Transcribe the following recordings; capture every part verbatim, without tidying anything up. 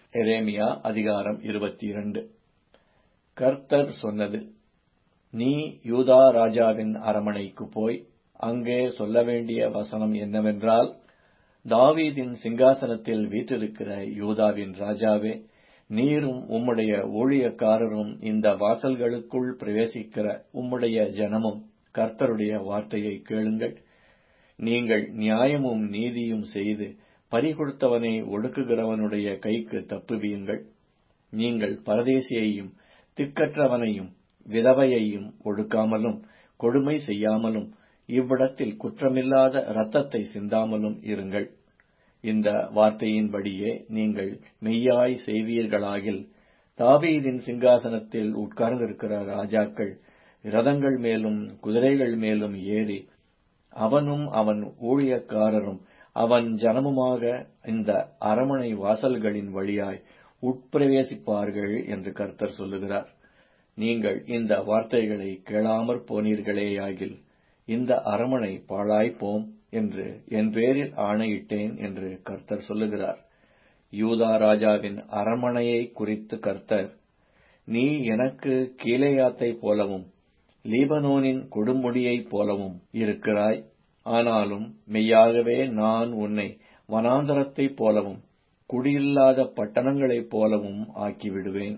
எரேமியா அதிகாரம் இருபத்தி இரண்டு. கர்த்தர் சொன்னது: நீ யூதா ராஜாவின் அரமனைக்குப் போய் அங்கே சொல்ல வேண்டிய வசனம் என்னவென்றால், தாவீதின் சிங்காசனத்தில் வீற்றிருக்கிற யூதாவின் ராஜாவே, நீரும் உம்முடைய ஊழியக்காரரும் இந்த வாசல்களுக்குள் பிரவேசிக்கிற உம்முடைய ஜனமும் கர்த்தருடைய வார்த்தையை கேளுங்கள். நீங்கள் நியாயமும் நீதியும் செய்து பறிகொடுத்தவனை ஒடுக்குகிறவனுடைய கைக்கு தப்புவியுங்கள். நீங்கள் பரதேசியையும் திக்கற்றவனையும் விதவையையும் ஒடுக்காமலும் கொடுமை செய்யாமலும் இவ்விடத்தில் குற்றமில்லாத இரத்தத்தை சிந்தாமலும் இருங்கள். இந்த வார்த்தையின்படியே நீங்கள் மெய்யாய் செய்வீர்களாகில், தாவீதின் சிங்காசனத்தில் உட்கார்ந்திருக்கிற ராஜாக்கள் இரதங்கள் மேலும் குதிரைகள் மேலும் ஏறி அவனும் அவன் ஊழியக்காரரும் அவன் ஜனமுமாக இந்த அரமனை வாசல்களின் வழியாய் உட்பிரவேசிப்பார்கள் என்று கர்த்தர் சொல்லுகிறார். நீங்கள் இந்த வார்த்தைகளை கேளாமற் போனீர்களேயாகில், இந்த அரமனை பாழாய்ப்போம் என்று என் பேரில் ஆணையிட்டேன் என்று கர்த்தர் சொல்லுகிறார். யூதா ராஜாவின் அரமனையை குறித்து கர்த்தர்: நீ எனக்கு கீலேயாத்தைப் போலவும் லீபனோனின் கொடுமுடியைப் போலவும் இருக்கிறாய். ஆனாலும் மெய்யாகவே நான் உன்னை வனாந்தரத்தைப் போலவும் குடியில்லாத பட்டணங்களைப் போலவும் ஆக்கிவிடுவேன்.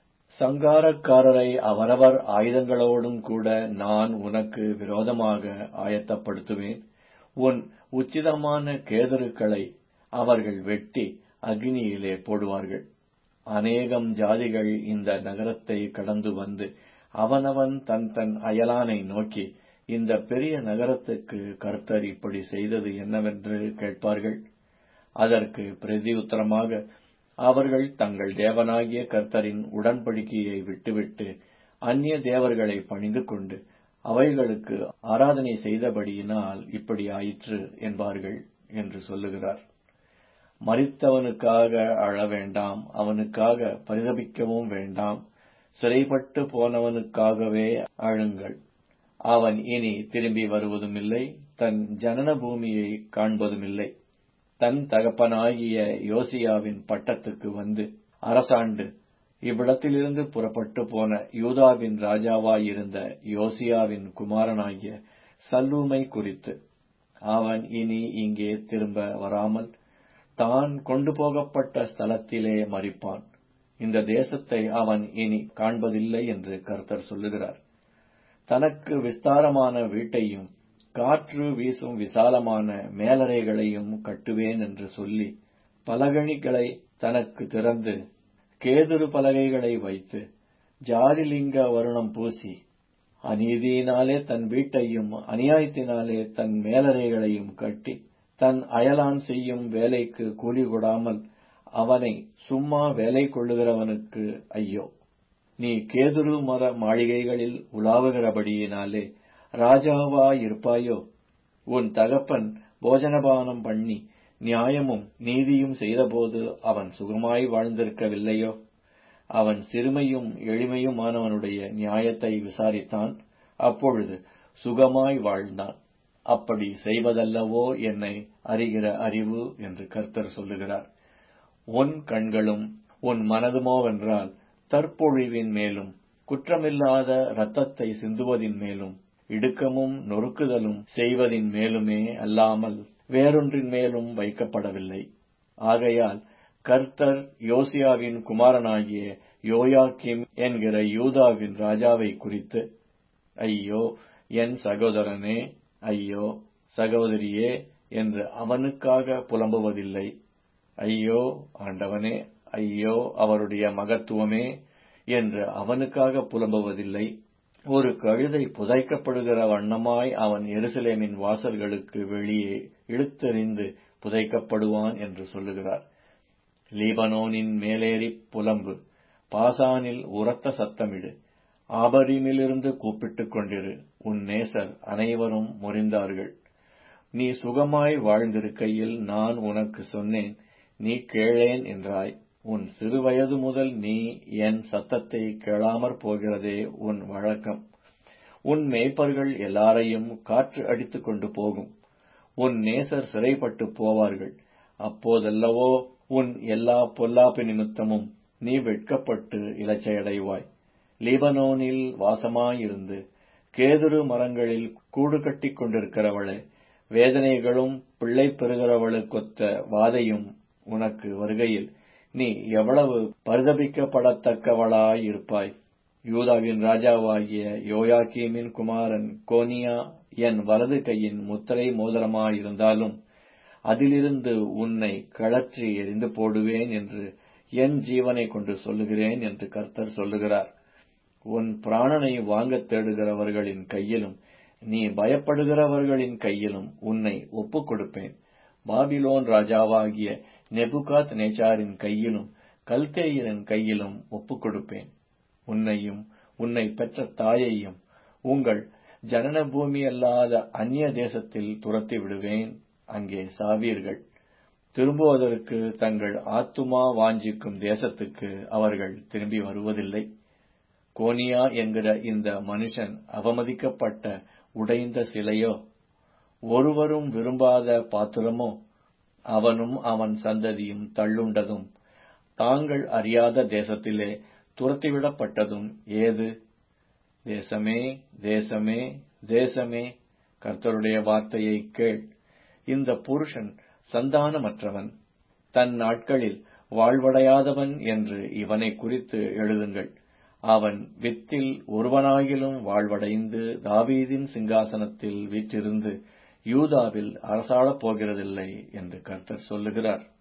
சங்காரக்காரரை அவரவர் ஆயுதங்களோடும் கூட நான் உனக்கு விரோதமாக ஆயத்தப்படுத்துவேன். உன் உச்சிதமான கேதுருக்களை அவர்கள் வெட்டி அக்கினியிலே போடுவார்கள். அநேகம் ஜாதிகள் இந்த நகரத்தை கடந்து வந்து அவனவன் தன் தன் அயலானை நோக்கி, இந்த பெரிய நகரத்துக்கு கர்த்தர் இப்படி செய்தது என்னவென்று கேட்பார்கள். அதற்கு பிரதியுத்தரமாக அவர்கள் தங்கள் தேவனாகிய கர்த்தரின் உடன்படிக்கையை விட்டுவிட்டு அந்நிய தேவர்களை பணிந்து கொண்டு அவைகளுக்கு ஆராதனை செய்தபடியினால் இப்படி ஆயிற்று என்பார்கள் என்று சொல்லுகிறார். மரித்தவனுக்காக அழ வேண்டாம், அவனுக்காக பரிதபிக்கவும் வேண்டாம். சிறைப்பட்டு போனவனுக்காகவே அழுங்கள். அவன் இனி திரும்பி வருவதுமில்லை, தன் ஜனன பூமியை காண்பதுமில்லை. தன் தகப்பனாகிய யோசியாவின் பட்டத்துக்கு வந்து அரசாண்டு இவ்விடத்திலிருந்து புறப்பட்டு போன யூதாவின் ராஜாவாயிருந்த யோசியாவின் குமாரனாகிய சல்லூமை குறித்து, அவன் இனி இங்கே திரும்ப வராமல் தான் கொண்டு போகப்பட்ட ஸ்தலத்திலே மரிப்பான். இந்த தேசத்தை அவன் இனி காண்பதில்லை என்று கர்த்தர் சொல்லுகிறார். தனக்கு விஸ்தாரமான வீட்டையும் காற்று வீசும் விசாலமான மேலறைகளையும் கட்டுவேன் என்று சொல்லி பலகணிகளை தனக்கு திறந்து கேதுரு பலகைகளை வைத்து ஜாதிலிங்க வருணம் பூசி அநீதியினாலே தன் வீட்டையும் அநியாயத்தினாலே தன் மேலறைகளையும் கட்டி தன் அயலான் செய்யும் வேலைக்கு கூலி கொடாமல் அவனை சும்மா வேலை கொள்ளுகிறவனுக்கு ஐயோ! நீ கேதுரு மர மாளிகைகளில் உலாவுகிறபடியினாலே ராஜாவாயிருப்பாயோ? உன் தகப்பன் போஜனபானம் பண்ணி நியாயமும் நீதியும் செய்தபோது அவன் சுகமாய் வாழ்ந்திருக்கவில்லையோ? அவன் சிறுமையும் எளிமையுமானவனுடைய நியாயத்தை விசாரித்தான், அப்பொழுது சுகமாய் வாழ்ந்தான். அப்படி செய்வதல்லவோ என்னை அறிகிற அறிவு என்று கர்த்தர் சொல்லுகிறார். உன் கண்களும் உன் மனதுமோவென்றால் தற்பொழிவின் மேலும் குற்றமில்லாத இரத்தத்தை சிந்துவதின் மேலும் இடுக்கமும் நொறுக்குதலும் செய்வதின் மேலுமே அல்லாமல் வேறொன்றின் மேலும் வைக்கப்படவில்லை. ஆகையால் கர்த்தர் யோசியாவின் குமாரனாகிய யோயாக்கீம் என்கிற யூதாவின் ராஜாவை குறித்து, ஐயோ என் சகோதரனே, ஐயோ சகோதரியே என்று அவனுக்காக புலம்புவதில்லை. ஐயோ ஆண்டவனே, ஐயோ அவருடைய மகத்துவமே என்று அவனுக்காக புலம்புவதில்லை. ஒரு கழுதை புதைக்கப்படுகிற வண்ணமாய் அவன் எருசலேமின் வாசல்களுக்கு வெளியே இழுத்தெறிந்து புதைக்கப்படுவான் என்று சொல்லுகிறார். லீபனோனின் மேலேறி புலம்பு, பாசானில் உரத்த சத்தமிடு, ஆபரீமிலிருந்து கூப்பிட்டுக் கொண்டிரு. உன் நேசர் அனைவரும் முறிந்தார்கள். நீ சுகமாய் வாழ்ந்திருக்கையில் நான் உனக்கு சொன்னேன், நீ கேளேன் என்றாய். உன் சிறுவயது முதல் நீ என் சத்தத்தை கேளாமற் போகிறதே உன் வழக்கம். உன் மேய்ப்பர்கள் எல்லாரையும் காற்று அடித்துக் கொண்டு போகும். உன் நேசர் சிறைப்பட்டு போவார்கள். அப்போதல்லவோ உன் எல்லா பொல்லாப்பு நிமித்தமும் நீ வெட்கப்பட்டு இலச்சையடைவாய். லீபனோனில் வாசமாயிருந்து கேதுரு மரங்களில் கூடு கட்டிக் கொண்டிருக்கிறவளே, வேதனைகளும் பிள்ளை பெறுகிறவளுக்கொத்த வாதையும் உனக்கு வருகையில் நீ எவ்வளவு பரிதபிக்கப்படத்தக்கவளாயிருப்பாய். யூதாவின் ராஜாவாகிய யோயாக்கீமின் குமாரன் கோனியா என் வலது கையின் முத்திரை மோதிரமாயிருந்தாலும் அதிலிருந்து உன்னை கழற்றி எறிந்து போடுவேன் என்று என் ஜீவனை கொண்டு சொல்லுகிறேன் என்று கர்த்தர் சொல்லுகிறார். உன் பிராணனை வாங்கத் தேடுகிறவர்களின் கையிலும் நீ பயப்படுகிறவர்களின் கையிலும் உன்னை ஒப்புக் கொடுப்பேன். பாபிலோன் ராஜாவாகிய நெபுகாத் நேச்சாரின் கையிலும் கல்தேயரின் கையிலும் ஒப்புக் கொடுப்பேன். உன்னையும் உன்னை பெற்ற தாயையும் உங்கள் ஜனன பூமி அல்லாத அந்நிய தேசத்தில் துரத்தி விடுவேன். அங்கே சாவீர்கள். திரும்புவதற்கு தங்கள் ஆத்துமா வாஞ்சிக்கும் தேசத்துக்கு அவர்கள் திரும்பி வருவதில்லை. கோனியா என்கிற இந்த மனுஷன் அவமதிக்கப்பட்ட உடைந்த சிலையோ, ஒருவரும் விரும்பாத பாத்திரமோ, அவனும் அவன் சந்ததியும் தள்ளுண்டதும் தாங்கள் அறியாத தேசத்திலே துரத்திவிடப்பட்டதும் ஏது? தேசமே, தேசமே, தேசமே, கர்த்தருடைய வார்த்தையை கேள். இந்த புருஷன் சந்தானமற்றவன், தன் நாட்களில் வாழ்வடையாதவன் என்று இவனை குறித்து எழுதுங்கள். அவன் வித்தில் ஒருவனாகிலும் வாழ்வடைந்து தாவீதின் சிங்காசனத்தில் வீற்றிருந்து யூதாவில் அரசாளப் போகிறதில்லை என்று கர்த்தர் சொல்லுகிறார்.